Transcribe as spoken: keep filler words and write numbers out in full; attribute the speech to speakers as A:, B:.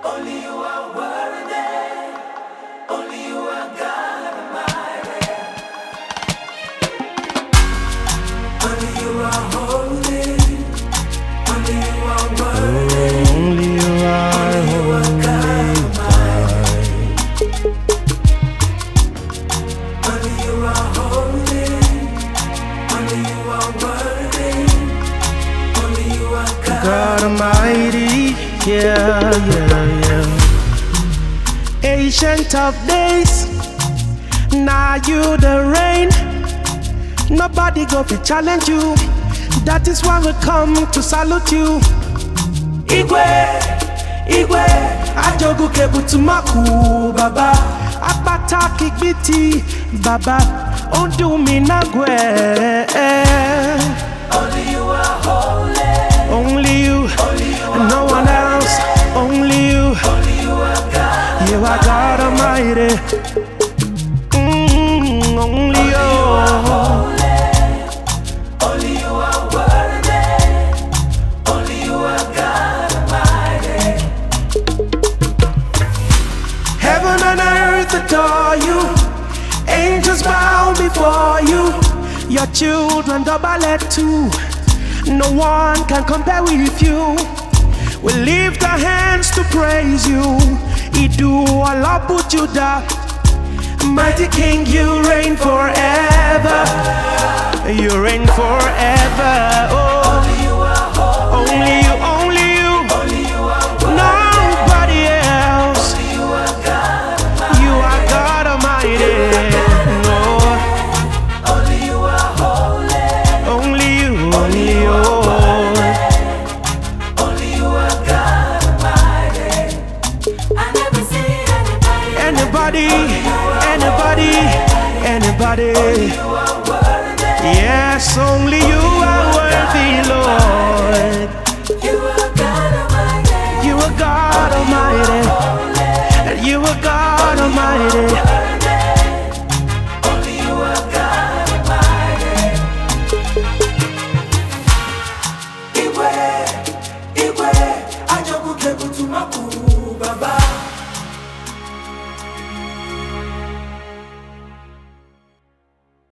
A: Only you are worthy. Only you are God Almighty. Only you are holy. Only you are worthy.
B: Only you are holy.
A: Only you are holy. Only you are worthy. Only you are God,
B: God Almighty. Yeah, yeah, yeah. Ancient of days, now you the reign. Nobody go to challenge you. That is why we come to salute you. Igwe, Igwe, Ajogu kebutumaku, Baba. Apata kikbiti, Baba. Ondu minagwe.
A: only you are holy.
B: Only you,
A: Only you are
B: no one else. Only you,
A: Only you are God.
B: you are God Almighty. Mm, only you.
A: Holy. Only you are worthy. Only you are God Almighty.
B: Heaven and earth adore you. Angels bow before you. Your children double it too. No one can compare with you. We lift our hands to praise you. Idu Allah put you down. Mighty King, you reign forever. You reign forever. Oh,
A: Only you are holy.
B: only you, only you.
A: Only you are worthy.
B: Nobody else.
A: Only you are God Almighty.
B: You are God Almighty. No,
A: Only you are holy.
B: only you, only you.
A: Only you are God Almighty. I never see anybody.
B: Anybody, anybody, anybody.